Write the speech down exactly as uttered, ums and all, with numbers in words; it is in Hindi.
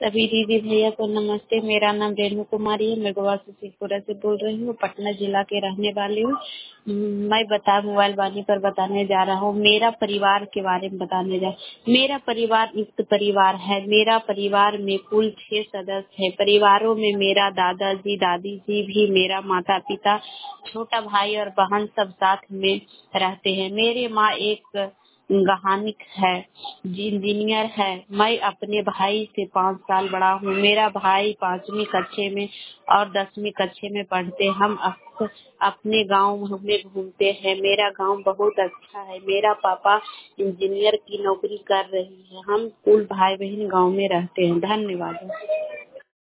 सभी दीदी भैया को नमस्ते। मेरा नाम रेणु कुमारी है। मैं गोवा से शिवपुरा से बोल रही हूँ। पटना जिला के रहने वाली हूँ। मैं बता मोबाइल वाणी पर बताने जा रहा हूँ। मेरा परिवार के बारे में बताने जा मेरा परिवार युक्त परिवार है। मेरा परिवार में कुल छह सदस्य है। परिवारों में मेरा दादाजी दादी जी भी, मेरा माता पिता, छोटा भाई और बहन सब साथ में रहते हैं। मेरी माँ एक गहानिक है, इंजीनियर है। मैं अपने भाई से पाँच साल बड़ा हूँ। मेरा भाई पांचवी कक्षा में और दसवीं कक्षा में पढ़ते। हम अप, अपने गांव में घूमते हैं। मेरा गांव बहुत अच्छा है। मेरा पापा इंजीनियर की नौकरी कर रही है। हम कुल भाई बहन गांव में रहते हैं। धन्यवाद।